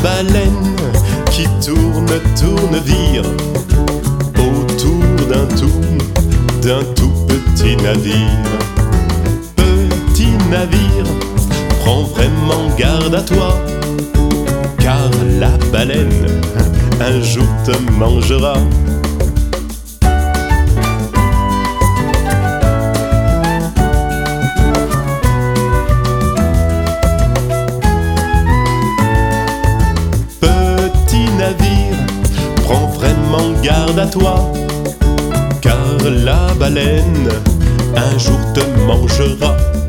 baleine qui tourne, vire autour d'un tout petit navire. Petit navire, prends vraiment garde à toi, car la baleine un jour te mangera. Petit navire, prends vraiment garde à toi, car la baleine un jour te mangera.